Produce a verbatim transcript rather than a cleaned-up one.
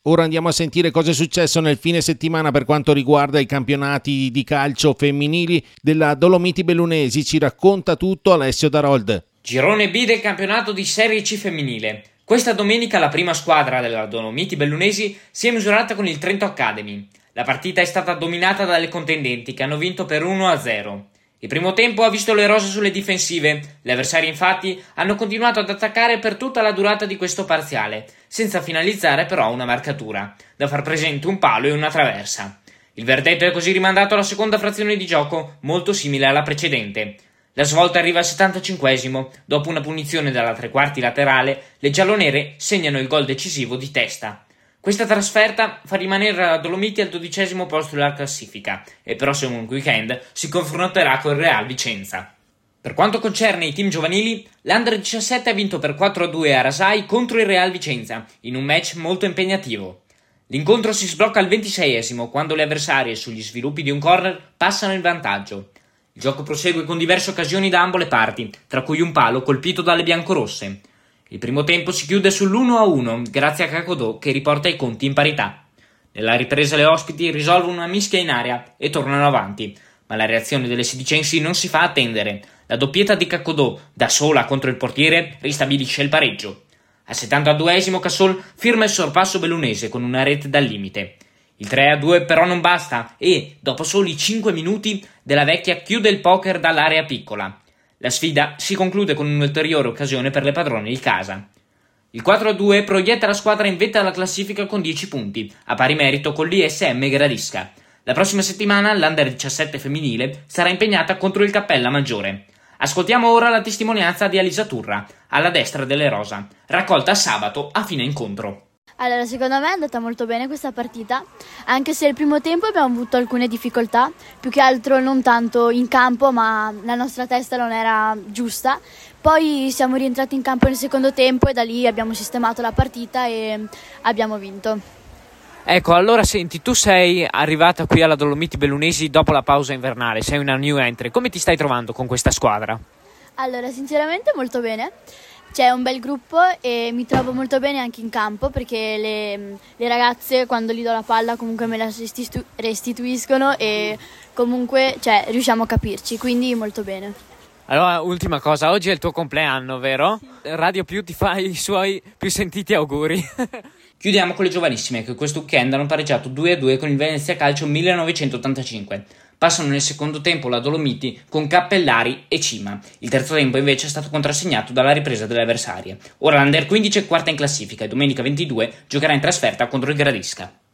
Ora andiamo a sentire cosa è successo nel fine settimana per quanto riguarda i campionati di calcio femminili della Dolomiti Bellunesi. Ci racconta tutto Alessio Darold. Girone B del campionato di Serie C femminile. Questa domenica la prima squadra della Dolomiti Bellunesi si è misurata con il Trento Academy. La partita è stata dominata dalle contendenti che hanno vinto per uno a zero. Il primo tempo ha visto le rose sulle difensive. Le avversarie infatti hanno continuato ad attaccare per tutta la durata di questo parziale, senza finalizzare però una marcatura, da far presente un palo e una traversa. Il verdetto è così rimandato alla seconda frazione di gioco, molto simile alla precedente. La svolta arriva al settantacinquesimo, dopo una punizione dalla tre quarti laterale, le giallonere segnano il gol decisivo di testa. Questa trasferta fa rimanere la Dolomiti al dodicesimo posto della classifica e il prossimo weekend si confronterà con il Real Vicenza. Per quanto concerne i team giovanili, l'Under diciassette ha vinto per quattro a due a Rasai contro il Real Vicenza, in un match molto impegnativo. L'incontro si sblocca al ventiseiesimo, quando le avversarie sugli sviluppi di un corner passano in vantaggio. Il gioco prosegue con diverse occasioni da ambo le parti, tra cui un palo colpito dalle biancorosse. Il primo tempo si chiude sull'uno a uno, grazie a Cacodò che riporta i conti in parità. Nella ripresa le ospiti risolvono una mischia in area e tornano avanti, ma la reazione delle sedicensi non si fa attendere. La doppietta di Cacodò, da sola contro il portiere, ristabilisce il pareggio. Al settantaduesimo Cassol firma il sorpasso bellunese con una rete dal limite. Il tre a due però non basta e, dopo soli cinque minuti, Della Vecchia chiude il poker dall'area piccola. La sfida si conclude con un'ulteriore occasione per le padrone di casa. Il quattro a due proietta la squadra in vetta alla classifica con dieci punti, a pari merito con l'I S M Gradisca. La prossima settimana l'Under diciassette femminile sarà impegnata contro il Cappella Maggiore. Ascoltiamo ora la testimonianza di Alisa Turra, alla destra delle rosa, raccolta sabato a fine incontro. Allora, secondo me è andata molto bene questa partita, anche se il primo tempo abbiamo avuto alcune difficoltà, più che altro non tanto in campo, ma la nostra testa non era giusta. Poi siamo rientrati in campo nel secondo tempo e da lì abbiamo sistemato la partita e abbiamo vinto. Ecco, allora senti, tu sei arrivata qui alla Dolomiti Bellunesi dopo la pausa invernale, sei una new entry. Come ti stai trovando con questa squadra? Allora, sinceramente molto bene. C'è un bel gruppo e mi trovo molto bene anche in campo perché le, le ragazze quando gli do la palla comunque me la restitu- restituiscono e comunque cioè, riusciamo a capirci, quindi molto bene. Allora, ultima cosa, oggi è il tuo compleanno, vero? Radio Più ti fa i suoi più sentiti auguri. Chiudiamo con le giovanissime che questo weekend hanno pareggiato due a due con il Venezia Calcio millenovecentottantacinque. Passano nel secondo tempo la Dolomiti con Cappellari e Cima. Il terzo tempo invece è stato contrassegnato dalla ripresa delle avversarie. Ora l'Under quindici è quarta in classifica e domenica ventidue giocherà in trasferta contro il Gradisca.